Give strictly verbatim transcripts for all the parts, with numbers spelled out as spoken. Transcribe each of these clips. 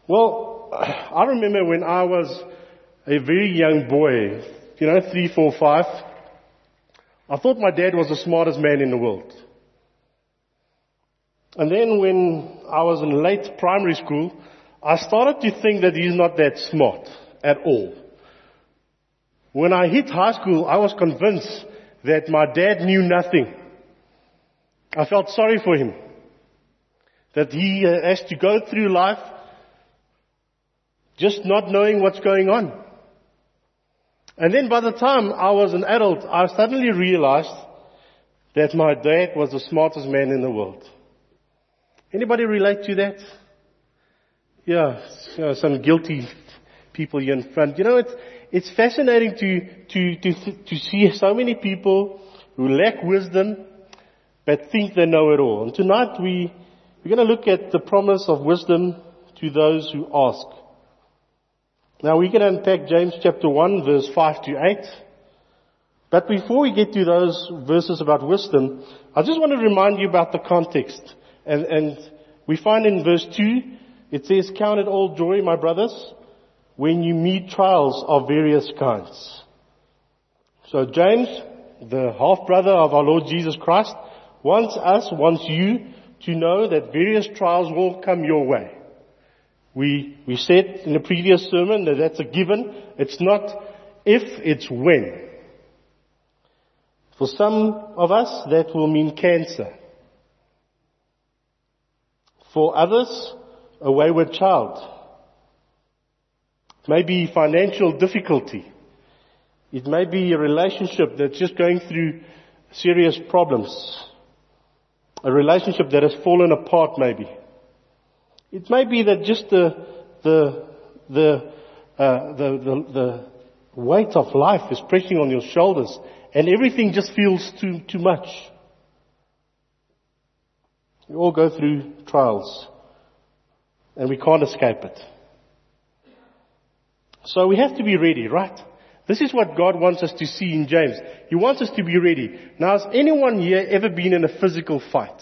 Well, I remember when I was a very young boy, you know, three, four, five, I thought my dad was the smartest man in the world. And then when I was in late primary school, I started to think that he's not that smart at all. When I hit high school, I was convinced that my dad knew nothing. I felt sorry for him. That he uh, has to go through life just not knowing what's going on. And then by the time I was an adult, I suddenly realized that my dad was the smartest man in the world. Anybody relate to that? Yeah, you know, some guilty people here in front. You know, it's, it's fascinating to, to, to, to see so many people who lack wisdom but think they know it all. And tonight we, we're going to look at the promise of wisdom to those who ask. Now we're going to unpack James chapter one, verse five to eight. But before we get to those verses about wisdom, I just want to remind you about the context. And, and we find in verse two, it says, "Count it all joy, my brothers, when you meet trials of various kinds." So James, the half-brother of our Lord Jesus Christ, wants us, wants you to know that various trials will come your way. We, we said in the previous sermon that that's a given. It's not if, it's when. For some of us, that will mean cancer. For others, a wayward child. It may be financial difficulty. It may be a relationship that's just going through serious problems. A relationship that has fallen apart maybe. It may be that just the, the, the, uh, the, the, the weight of life is pressing on your shoulders and everything just feels too, too much. We all go through trials and we can't escape it. So we have to be ready, right? This is what God wants us to see in James. He wants us to be ready. Now, has anyone here ever been in a physical fight?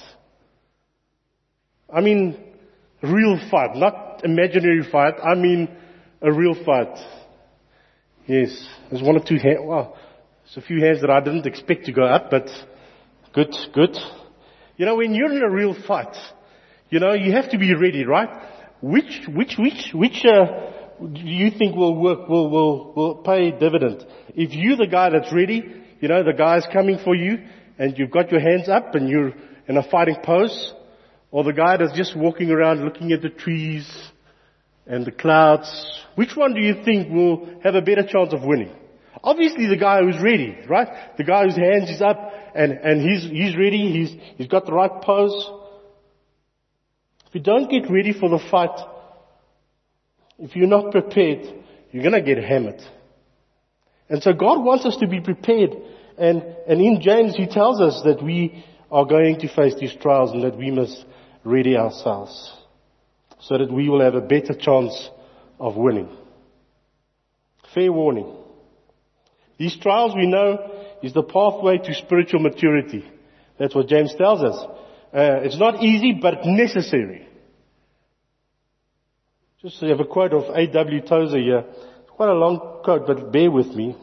I mean, real fight, not imaginary fight. I mean, a real fight. Yes, there's one or two hands. Well, there's a few hands that I didn't expect to go up, but good, good. You know, when you're in a real fight, you know, you have to be ready, right? Which, which, which, which, uh, do you think will work, will, will, will pay dividend? If you're the guy that's ready, you know, the guy's coming for you, and you've got your hands up and you're in a fighting pose, or the guy that's just walking around looking at the trees and the clouds, which one do you think will have a better chance of winning? Obviously the guy who's ready, right? The guy whose hands is up and, and he's, he's ready, he's, he's got the right pose. If you don't get ready for the fight, if you're not prepared, you're gonna get hammered. And so God wants us to be prepared. And, and in James he tells us that we are going to face these trials and that we must ready ourselves so that we will have a better chance of winning. Fair warning. These trials, we know, is the pathway to spiritual maturity. That's what James tells us. Uh, it's not easy, but necessary. Just to have a quote of A W Tozer here. It's quite a long quote, but bear with me.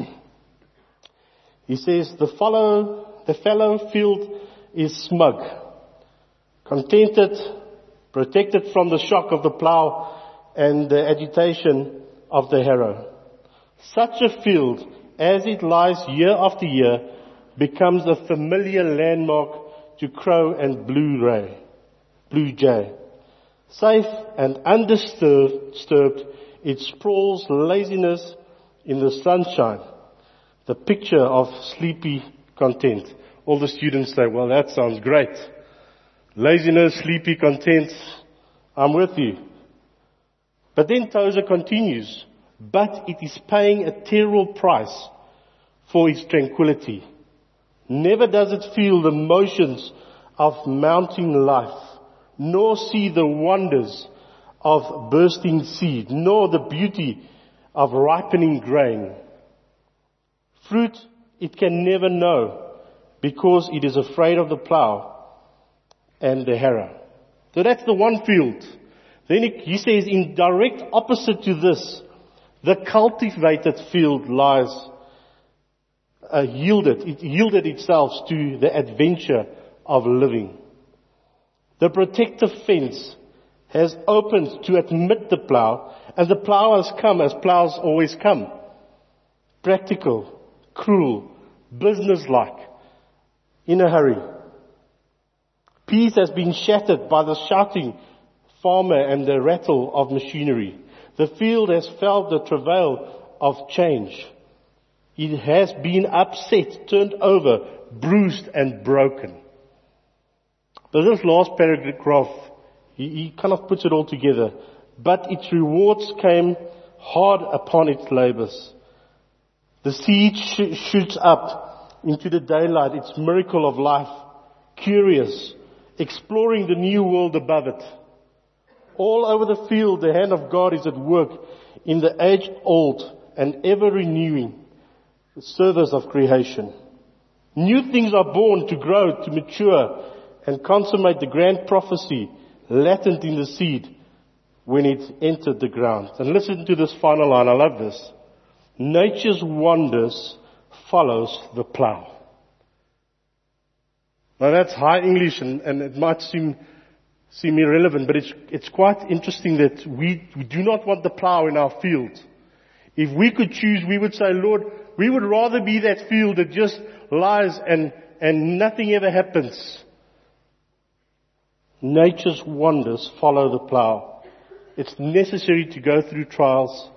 He says, the follow, the fallow field is smug, contented, protected from the shock of the plough and the agitation of the harrow. Such a field, as it lies year after year, becomes a familiar landmark to crow and blue ray, blue jay. Safe and undisturbed, disturbed, it sprawls laziness in the sunshine, the picture of sleepy content. All the students say, well, that sounds great. Laziness, sleepy content, I'm with you. But then Tozer continues, but it is paying a terrible price for its tranquility. Never does it feel the motions of mounting life, nor see the wonders of bursting seed, nor the beauty of ripening grain. Fruit it can never know, because it is afraid of the plough and the harrow. So that's the one field Then he, he says, in direct opposite to this, the cultivated field lies, uh, yielded, it yielded itself to the adventure of living. The protective fence has opened to admit the plow, and the plow has come as plows always come. Practical, cruel, businesslike, in a hurry. Peace has been shattered by the shouting farmer and the rattle of machinery. The field has felt the travail of change. It has been upset, turned over, bruised and broken. But this last paragraph, he, he kind of puts it all together. But its rewards came hard upon its labors. The seed sh- shoots up into the daylight, its miracle of life, curious, exploring the new world above it. All over the field, the hand of God is at work in the age-old and ever-renewing service of creation. New things are born to grow, to mature, and consummate the grand prophecy latent in the seed when it entered the ground. And listen to this final line. I love this. Nature's wonders follows the plow. Now that's high English, and, and it might seem seem irrelevant, but it's it's quite interesting that we, we do not want the plow in our field. If we could choose, we would say, Lord, we would rather be that field that just lies and, and nothing ever happens. Nature's wonders follow the plow. It's necessary to go through trials.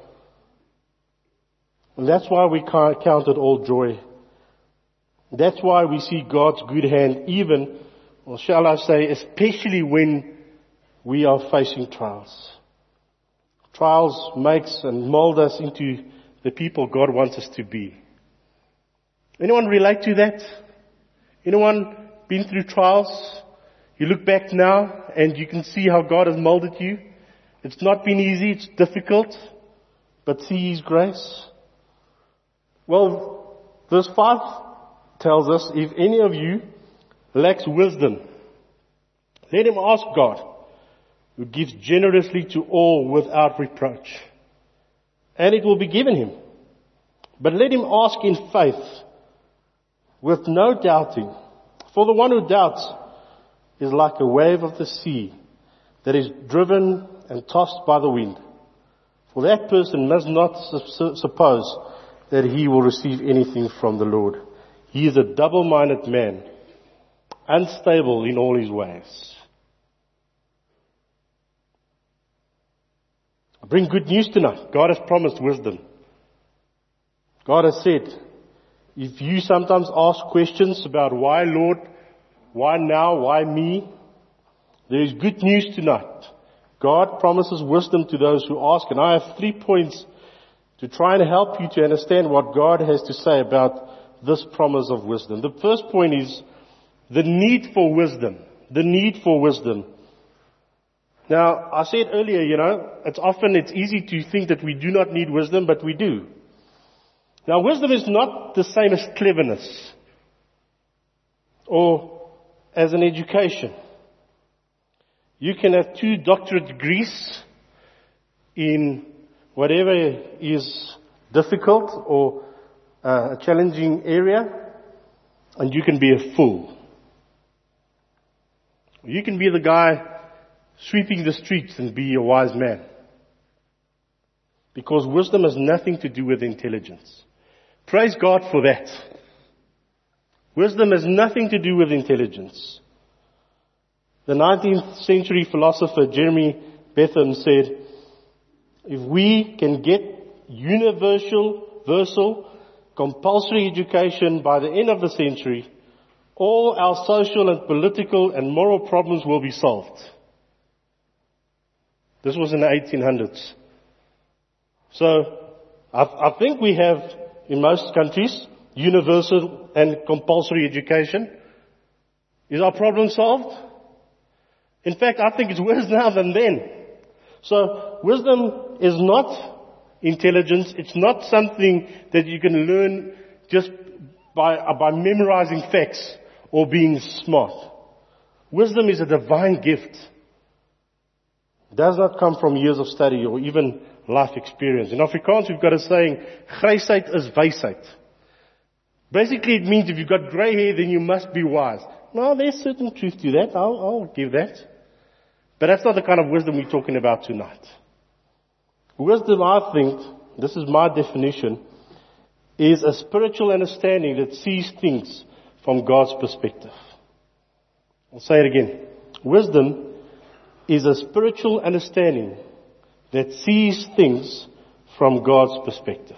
And that's why we can't count it all joy. That's why we see God's good hand even, or shall I say, especially when we are facing trials. Trials makes and mold us into the people God wants us to be. Anyone relate to that? Anyone been through trials? You look back now and you can see how God has molded you. It's not been easy, it's difficult, but see His grace. Well, verse five tells us, if any of you lacks wisdom, let him ask God, who gives generously to all without reproach, and it will be given him. But let him ask in faith, with no doubting. For the one who doubts is like a wave of the sea that is driven and tossed by the wind. For that person must not su- suppose that he will receive anything from the Lord. He is a double-minded man, unstable in all his ways. I bring good news tonight. God has promised wisdom. God has said, if you sometimes ask questions about why, Lord, why now, why me, there is good news tonight. God promises wisdom to those who ask. And I have three points to try and help you to understand what God has to say about this promise of wisdom. The first point is the need for wisdom. The need for wisdom. Now, I said earlier, you know, it's often, it's easy to think that we do not need wisdom, but we do. Now, wisdom is not the same as cleverness or as an education. You can have two doctorate degrees in whatever is difficult or uh, a challenging area, and you can be a fool. You can be the guy sweeping the streets and be a wise man. Because wisdom has nothing to do with intelligence. Praise God for that. Wisdom has nothing to do with intelligence. The nineteenth century philosopher Jeremy Bentham said, if we can get universal, versal, compulsory education by the end of the century, all our social and political and moral problems will be solved. This was in the eighteen hundreds. So, I, I think we have, in most countries, universal and compulsory education. Is our problem solved? In fact, I think it's worse now than then. So, wisdom is not intelligence. It's not something that you can learn just by, by memorizing facts or being smart. Wisdom is a divine gift. does not come from years of study or even life experience. In Afrikaans, we've got a saying, "Grysheid is wysheid." Basically, it means if you've got grey hair, then you must be wise. No, there's certain truth to that. I'll, I'll give that. But that's not the kind of wisdom we're talking about tonight. Wisdom, I think, this is my definition, is a spiritual understanding that sees things from God's perspective. I'll say it again. Wisdom is a spiritual understanding that sees things from God's perspective.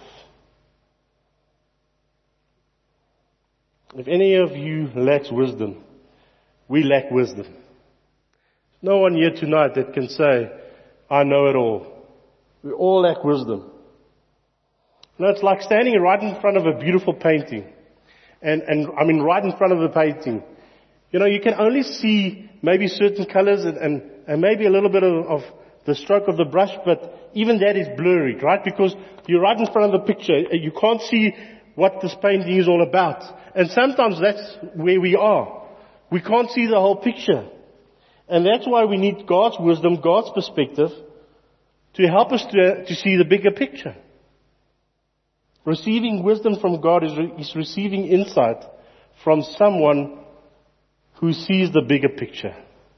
If any of you lacks wisdom, we lack wisdom. No one here tonight that can say, I know it all. We all lack wisdom. You know, it's like standing right in front of a beautiful painting. And, and I mean, right in front of the painting. You know, you can only see maybe certain colors and, and, and maybe a little bit of, of the stroke of the brush, but even that is blurry, right? Because you're right in front of the picture. You can't see what this painting is all about. And sometimes that's where we are. We can't see the whole picture. And that's why we need God's wisdom, God's perspective, to help us to, to see the bigger picture. Receiving wisdom from God is, re, is receiving insight from someone who sees the bigger picture.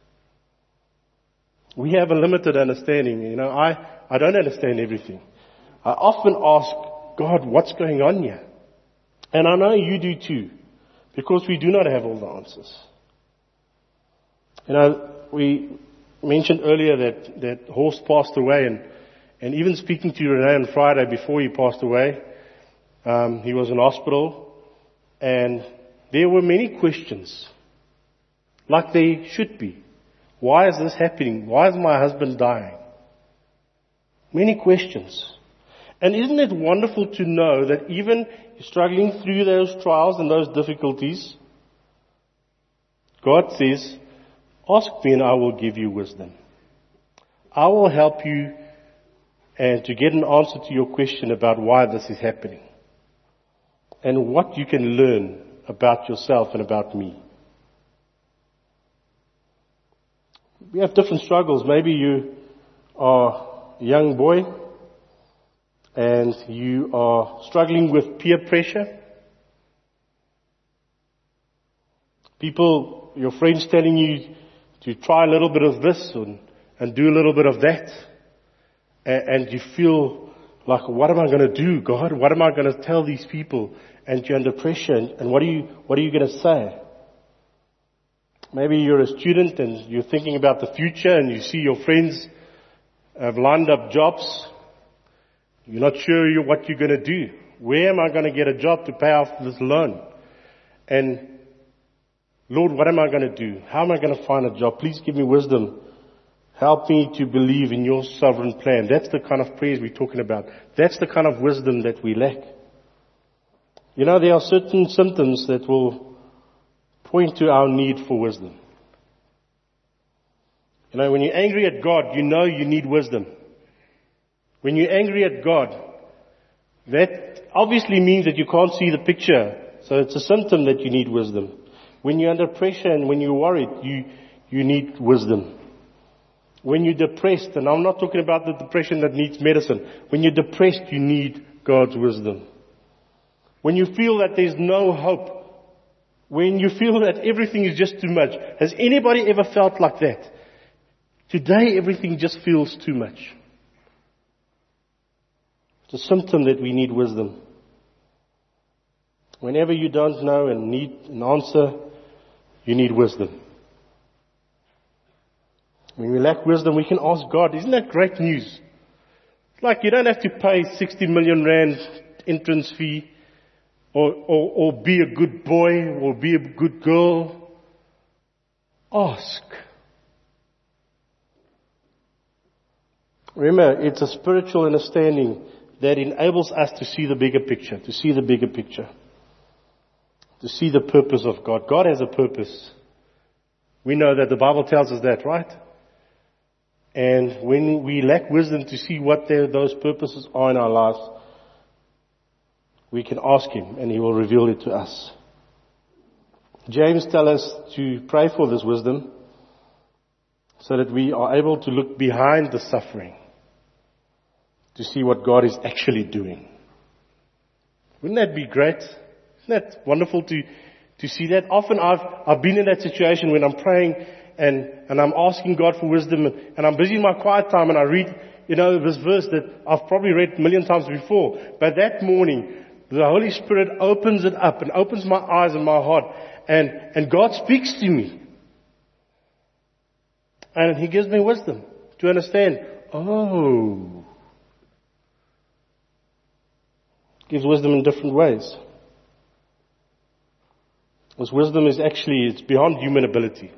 We have a limited understanding. You know, I, I don't understand everything. I often ask God, what's going on here? And I know you do too, because we do not have all the answers. You know, we mentioned earlier that, that Horst passed away, and, and even speaking to Renee on Friday before he passed away, um, he was in hospital, and there were many questions, like there should be. Why is this happening? Why is my husband dying? Many questions. And isn't it wonderful to know that even struggling through those trials and those difficulties, God says, ask me and I will give you wisdom. I will help you and to get an answer to your question about why this is happening and what you can learn about yourself and about me. We have different struggles. Maybe you are a young boy and you are struggling with peer pressure. People, your friends telling you to try a little bit of this and, and do a little bit of that. And, and you feel like, what am I going to do, God? What am I going to tell these people? And you're under pressure. And, and what are you, what are you going to say? Maybe you're a student and you're thinking about the future and you see your friends have lined up jobs. You're not sure what you're going to do. Where am I going to get a job to pay off this loan? And Lord, what am I going to do? How am I going to find a job? Please give me wisdom. Help me to believe in your sovereign plan. That's the kind of prayers we're talking about. That's the kind of wisdom that we lack. You know, there are certain symptoms that will point to our need for wisdom. You know, when you're angry at God, you know you need wisdom. When you're angry at God, that obviously means that you can't see the picture. So it's a symptom that you need wisdom. When you're under pressure and when you're worried, you, you need wisdom. When you're depressed, and I'm not talking about the depression that needs medicine. When you're depressed, you need God's wisdom. When you feel that there's no hope, when you feel that everything is just too much. Has anybody ever felt like that? Today, everything just feels too much. It's a symptom that we need wisdom. Whenever you don't know and need an answer, you need wisdom. When we lack wisdom, we can ask God. Isn't that great news? It's like you don't have to pay sixty million rand entrance fee or, or, or be a good boy or be a good girl. Ask. Remember, it's a spiritual understanding that enables us to see the bigger picture, to see the bigger picture. To see the purpose of God. God has a purpose. We know that the Bible tells us that, right? And when we lack wisdom to see what those purposes are in our lives, we can ask Him and He will reveal it to us. James tells us to pray for this wisdom. so that we are able to look behind the suffering to see what God is actually doing. Wouldn't that be great? Isn't that wonderful to, to see that? Often I've, I've been in that situation when I'm praying and, and I'm asking God for wisdom and, and I'm busy in my quiet time and I read, you know, this verse that I've probably read a million times before. But that morning, the Holy Spirit opens it up and opens my eyes and my heart and, and God speaks to me. And He gives me wisdom to understand, oh, gives wisdom in different ways. This wisdom is actually, it's beyond human ability.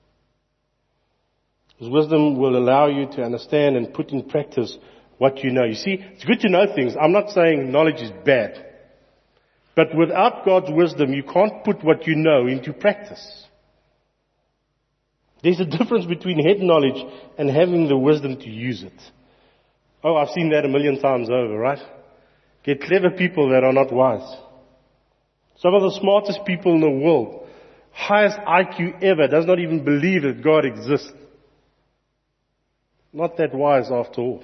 This wisdom will allow you to understand and put in practice what you know. You see, it's good to know things. I'm not saying knowledge is bad. But without God's wisdom, you can't put what you know into practice. There's a difference between head knowledge and having the wisdom to use it. Oh, I've seen that a million times over, right? Get clever people that are not wise. Some of the smartest people in the world, highest I Q ever, does not even believe that God exists. Not that wise after all.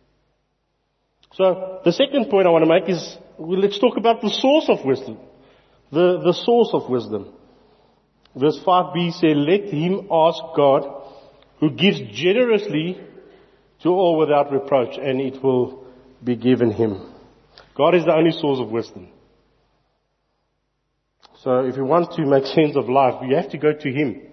So, the second point I want to make is, well, let's talk about the source of wisdom. The, the source of wisdom. Verse five b says, let him ask God, who gives generously to all without reproach, and it will be given him. God is the only source of wisdom. So if you want to make sense of life, you have to go to Him.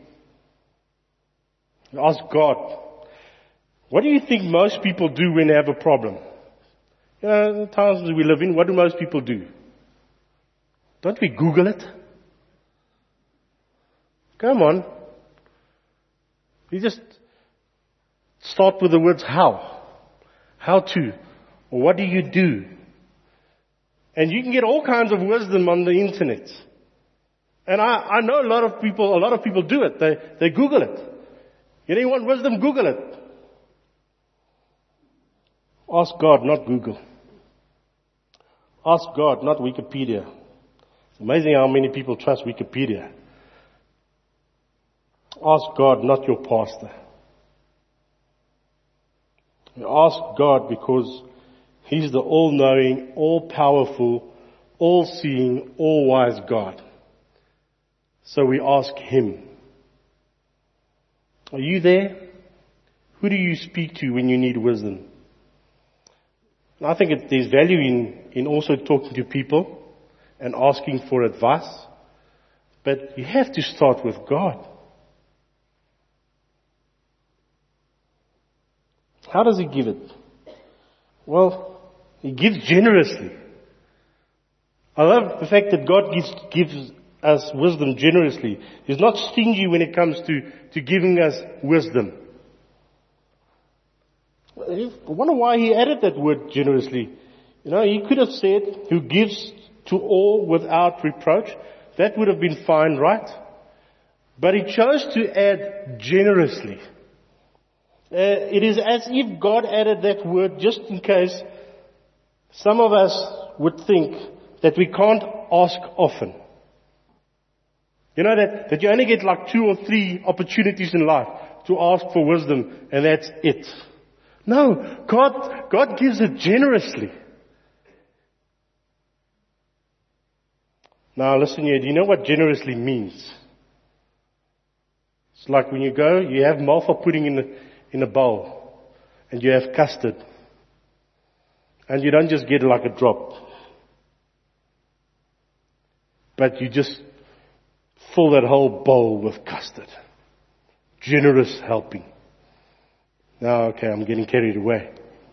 Ask God. What do you think most people do when they have a problem? You know, the times we live in, what do most people do? Don't we Google it? Come on. You just start with the words how. How to. Or what do you do? And you can get all kinds of wisdom on the internet. And I, I know a lot of people, a lot of people do it. They, they Google it. You know, you want wisdom, Google it. Ask God, not Google. Ask God, not Wikipedia. It's amazing how many people trust Wikipedia. Ask God, not your pastor. You ask God because He's the all-knowing, all-powerful, all-seeing, all-wise God. So we ask Him. Are you there? Who do you speak to when you need wisdom? And I think it, there's value in, in also talking to people and asking for advice. But you have to start with God. How does He give it? Well, He gives generously. I love the fact that God gives, gives us wisdom generously. He's not stingy when it comes to, to giving us wisdom. I wonder why He added that word generously. You know, He could have said, who gives to all without reproach. That would have been fine, right? But He chose to add generously. Uh, it is as if God added that word just in case some of us would think that we can't ask often. You know, that, that you only get like two or three opportunities in life to ask for wisdom, and that's it. No, God, God gives it generously. Now listen here, do you know what generously means? It's like when you go, you have malva pudding in the, in a bowl, and you have custard. And you don't just get like a drop, but you just fill that whole bowl with custard. Generous helping. Now, okay, I'm getting carried away.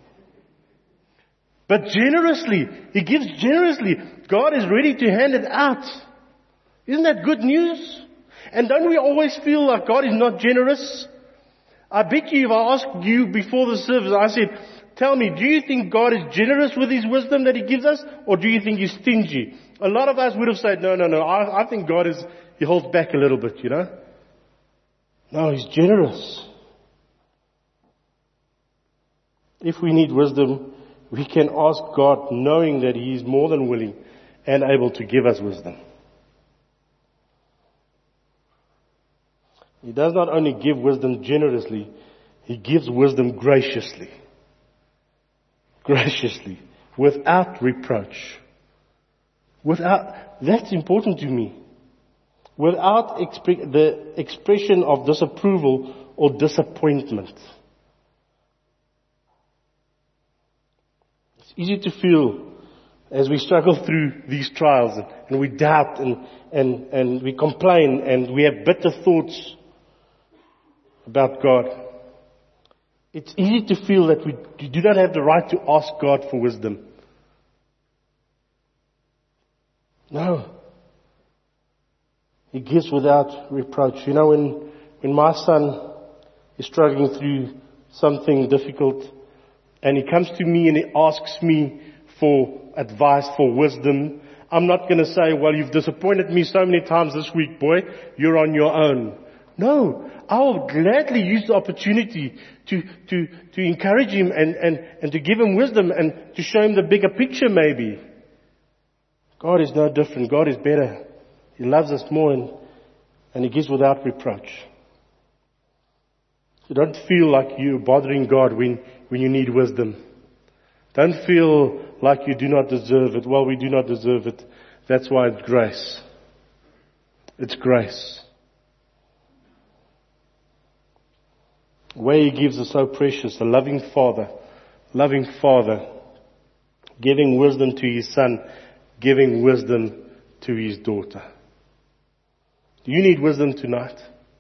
But generously, He gives generously. God is ready to hand it out. Isn't that good news? And don't we always feel like God is not generous? I bet you if I asked you before the service, I said, tell me, do you think God is generous with His wisdom that He gives us? Or do you think He's stingy? A lot of us would have said, no, no, no, I, I think God is, He holds back a little bit, you know. No, He's generous. If we need wisdom, we can ask God knowing that He is more than willing and able to give us wisdom. He does not only give wisdom generously, He gives wisdom graciously. Graciously. Without reproach. Without, that's important to me. Without expre- the expression of disapproval or disappointment. It's easy to feel as we struggle through these trials and, and we doubt and, and, and we complain and we have bitter thoughts about God. It's easy to feel that we do not have the right to ask God for wisdom. No. He gives without reproach. You know, when, when my son is struggling through something difficult and he comes to me and he asks me for advice, for wisdom, I'm not going to say, well, you've disappointed me so many times this week, boy. You're on your own. No. I will gladly use the opportunity to, to, to encourage him and, and, and to give him wisdom and to show him the bigger picture maybe. God is no different. God is better. He loves us more and, and He gives without reproach. So don't feel like you're bothering God when, when you need wisdom. Don't feel like you do not deserve it. Well, we do not deserve it. That's why it's grace. It's grace. The way He gives is so precious. A loving Father, loving Father, giving wisdom to His Son, giving wisdom to His daughter. Do you need wisdom tonight?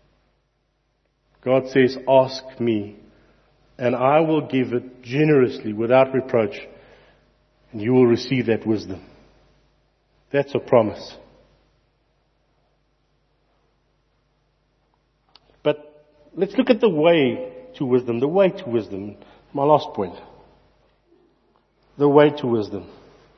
God says, ask me, and I will give it generously, without reproach, and you will receive that wisdom. That's a promise. But let's look at the way to wisdom, the way to wisdom. My last point. The way to wisdom.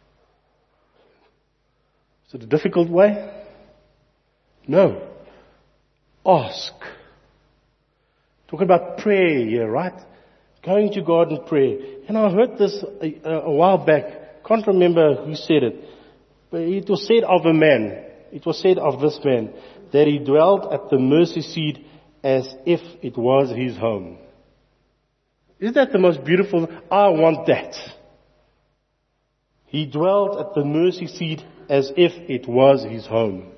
Is it a difficult way? No. Ask. Talking about prayer here, right? Going to God in prayer. And I heard this a, a while back. Can't remember who said it. But it was said of a man. It was said of this man that he dwelt at the mercy seat as if it was his home. Isn't that the most beautiful? I want that. He dwelt at the mercy seat as if it was his home.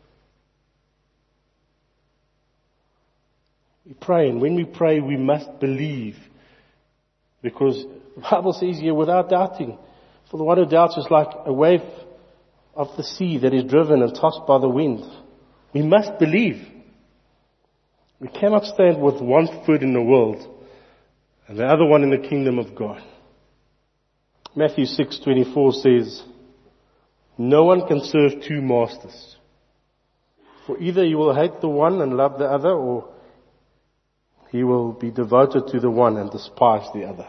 We pray, and when we pray, we must believe. Because the Bible says here, without doubting. For the one who doubts is like a wave of the sea that is driven and tossed by the wind. We must believe. We cannot stand with one foot in the world and the other one in the kingdom of God. Matthew six twenty-four says, no one can serve two masters. For either you will hate the one and love the other, or he will be devoted to the one and despise the other.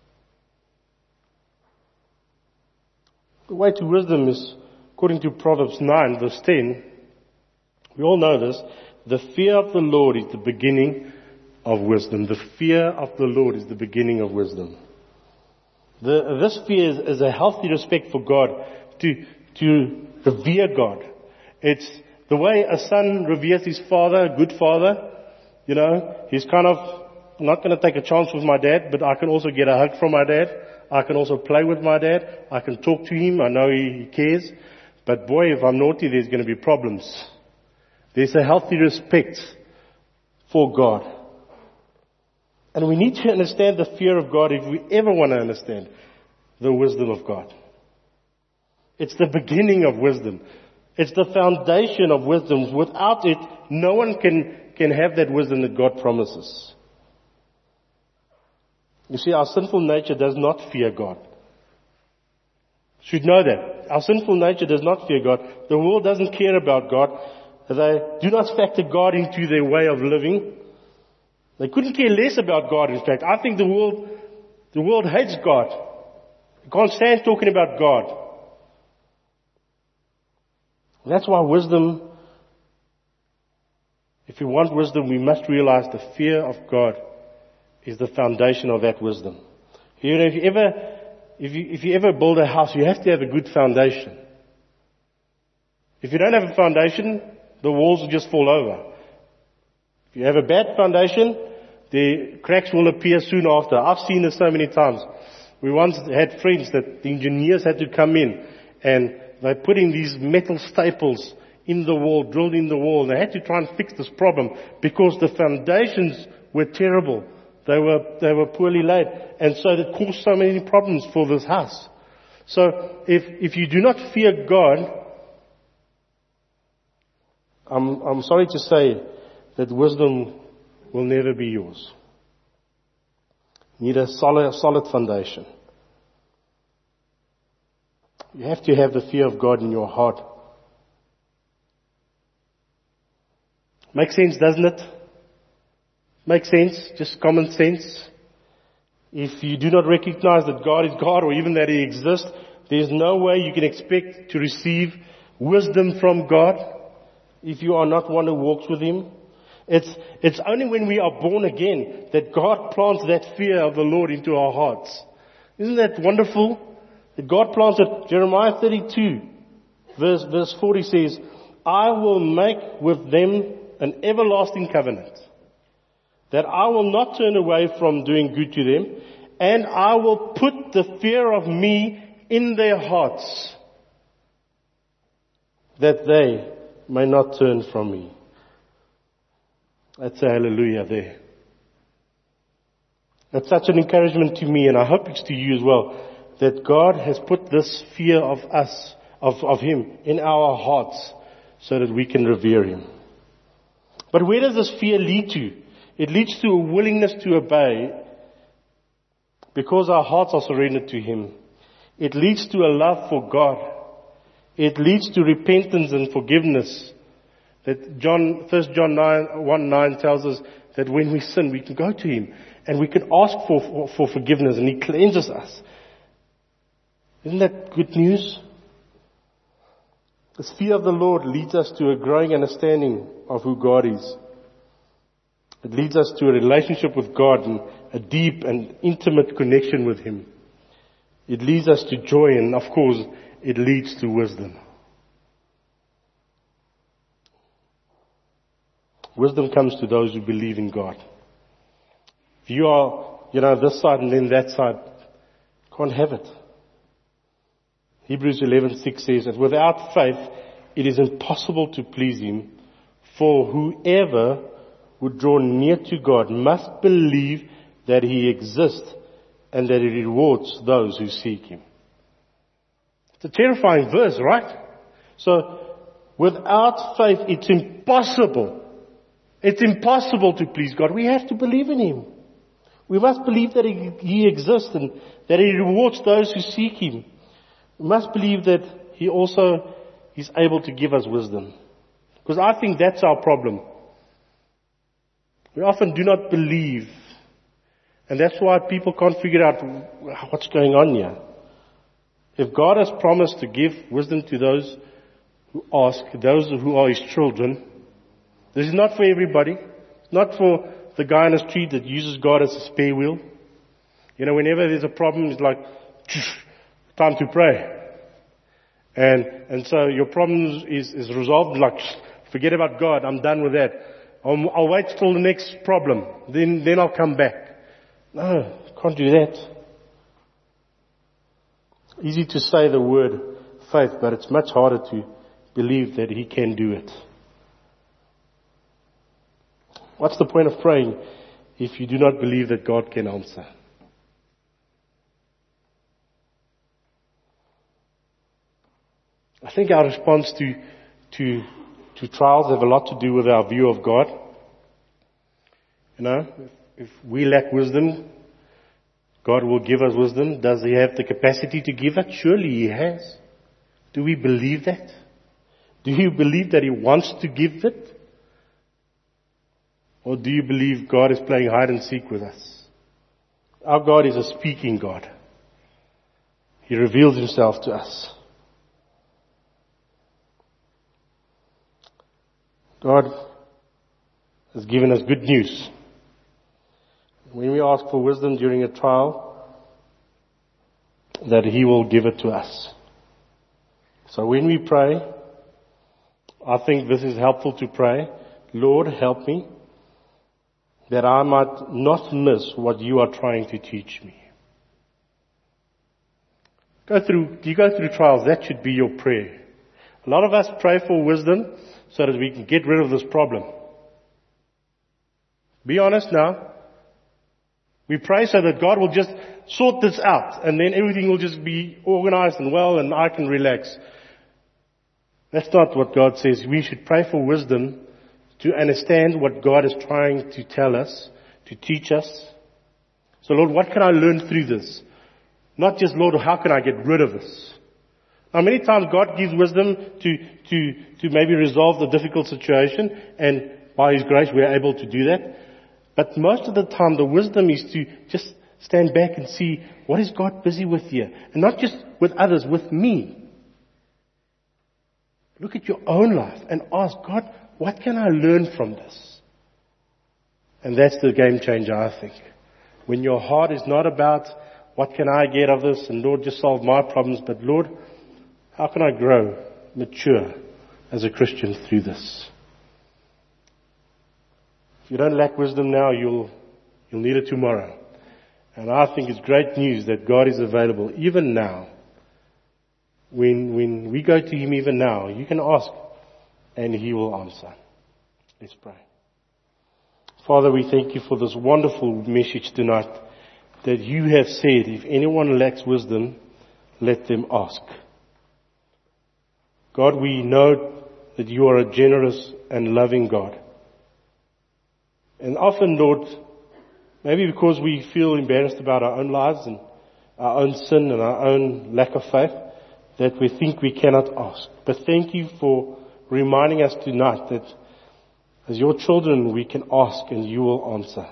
The way to wisdom is, according to Proverbs nine verse ten, we all know this, the fear of the Lord is the beginning of wisdom. The fear of the Lord is the beginning of wisdom. The, this fear is, is a healthy respect for God, to, to revere God. It's the way a son reveres his father, a good father. You know, he's kind of not going to take a chance with my dad, but I can also get a hug from my dad. I can also play with my dad. I can talk to him. I know he, he cares. But boy, if I'm naughty, there's going to be problems. There's a healthy respect for God. And we need to understand the fear of God if we ever want to understand the wisdom of God. It's the beginning of wisdom. It's the foundation of wisdom. Without it, no one can, can have that wisdom that God promises. You see, our sinful nature does not fear God. You should know that. Our sinful nature does not fear God. The world doesn't care about God. They do not factor God into their way of living. They couldn't care less about God, in fact. I think the world, the world hates God. They can't stand talking about God. And that's why wisdom, if we want wisdom, we must realize the fear of God is the foundation of that wisdom. You know, if you ever, if you, if you ever build a house, you have to have a good foundation. If you don't have a foundation, the walls will just fall over. If you have a bad foundation, the cracks will appear soon after. I've seen this so many times. We once had friends that the engineers had to come in and they're putting these metal staples in the wall, drilled in the wall. They had to try and fix this problem because the foundations were terrible. They were, they were poorly laid. And so that caused so many problems for this house. So if, if you do not fear God, I'm, I'm sorry to say that wisdom will never be yours. You need a solid, solid foundation. You have to have the fear of God in your heart. Makes sense, doesn't it? Makes sense, just common sense. If you do not recognize that God is God or even that He exists, there's no way you can expect to receive wisdom from God if you are not one who walks with Him. It's, it's only when we are born again that God plants that fear of the Lord into our hearts. Isn't that wonderful? That God plants it. Jeremiah thirty-two, verse, verse forty says, I will make with them an everlasting covenant, that I will not turn away from doing good to them, and I will put the fear of me in their hearts, that they may not turn from me. That's a hallelujah there. That's such an encouragement to me, and I hope it's to you as well, that God has put this fear of us, of, of Him, in our hearts, so that we can revere Him. But where does this fear lead to? It leads to a willingness to obey, because our hearts are surrendered to Him. It leads to a love for God. It leads to repentance and forgiveness. That John, First John one nine tells us that when we sin, we can go to Him and we can ask for, for, for forgiveness, and He cleanses us. Isn't that good news? The fear of the Lord leads us to a growing understanding of who God is. It leads us to a relationship with God and a deep and intimate connection with Him. It leads us to joy, and of course, it leads to wisdom. Wisdom comes to those who believe in God. If you are, you know, this side and then that side, can't have it. Hebrews eleven six says that without faith, it is impossible to please Him, for whoever would draw near to God must believe that He exists and that He rewards those who seek Him. It's a terrifying verse, right? So, without faith, it's impossible. It's impossible to please God. We have to believe in Him. We must believe that He, he exists and that He rewards those who seek Him. We must believe that He also is able to give us wisdom. Because I think that's our problem. We often do not believe. And that's why people can't figure out what's going on here. If God has promised to give wisdom to those who ask, those who are His children, this is not for everybody. It's not for the guy on the street that uses God as a spare wheel. You know, whenever there's a problem, it's like, time to pray. And and so your problem is, is resolved, like, forget about God, I'm done with that. I'll, I'll wait till the next problem, then then I'll come back. No, can't do that. Easy to say the word faith, but it's much harder to believe that He can do it. What's the point of praying if you do not believe that God can answer? I think our response to, to, to trials have a lot to do with our view of God. You know, if, if we lack wisdom, God will give us wisdom. Does He have the capacity to give it? Surely He has. Do we believe that? Do you believe that He wants to give it? Or do you believe God is playing hide and seek with us? Our God is a speaking God. He reveals Himself to us. God has given us good news. When we ask for wisdom during a trial, that He will give it to us. So when we pray, I think this is helpful to pray. Lord, help me. that I might not miss what you are trying to teach me. Go through, you go through trials, that should be your prayer. A lot of us pray for wisdom so that we can get rid of this problem. Be honest now. We pray so that God will just sort this out and then everything will just be organized and well and I can relax. That's not what God says. We should pray for wisdom to understand what God is trying to tell us, to teach us. So Lord, what can I learn through this? Not just, Lord, how can I get rid of this? Now many times God gives wisdom to, to, to maybe resolve the difficult situation, and by His grace we are able to do that. But most of the time the wisdom is to just stand back and see, what is God busy with here? And not just with others, with me. Look at your own life and ask, God, what can I learn from this? And that's the game changer, I think. When your heart is not about, what can I get of this? And Lord, just solve my problems. But Lord, how can I grow, mature as a Christian through this? If you don't lack wisdom now, you'll, you'll need it tomorrow. And I think it's great news that God is available even now. When, when we go to Him even now, you can ask and He will answer. Let's pray. Father, we thank you for this wonderful message tonight that you have said, if anyone lacks wisdom, let them ask. God, we know that you are a generous and loving God. And often, Lord, maybe because we feel embarrassed about our own lives and our own sin and our own lack of faith, that we think we cannot ask. But thank you for reminding us tonight that as your children we can ask and you will answer.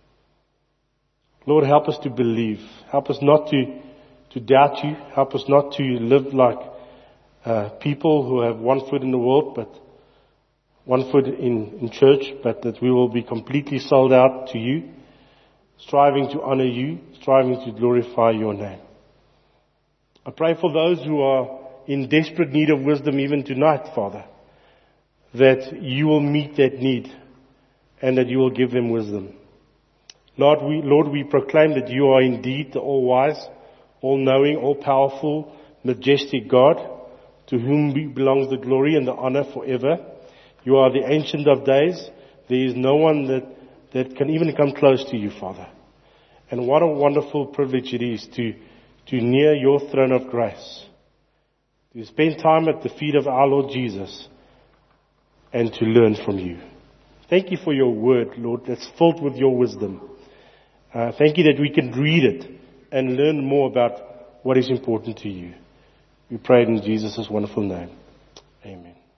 Lord, help us to believe. Help us not to, to doubt you. Help us not to live like uh, people who have one foot in the world, but one foot in, in church, but that we will be completely sold out to you, striving to honor you, striving to glorify your name. I pray for those who are in desperate need of wisdom even tonight, Father, that you will meet that need and that you will give them wisdom. Lord, we, Lord, we proclaim that you are indeed the all-wise, all-knowing, all-powerful, majestic God, to whom belongs the glory and the honor forever. You are the Ancient of Days. There is no one that, that can even come close to you, Father. And what a wonderful privilege it is to, to near your throne of grace, to spend time at the feet of our Lord Jesus and to learn from you. Thank you for your word, Lord, that's filled with your wisdom. Uh, thank you that we can read it and learn more about what is important to you. We pray it in Jesus' wonderful name. Amen.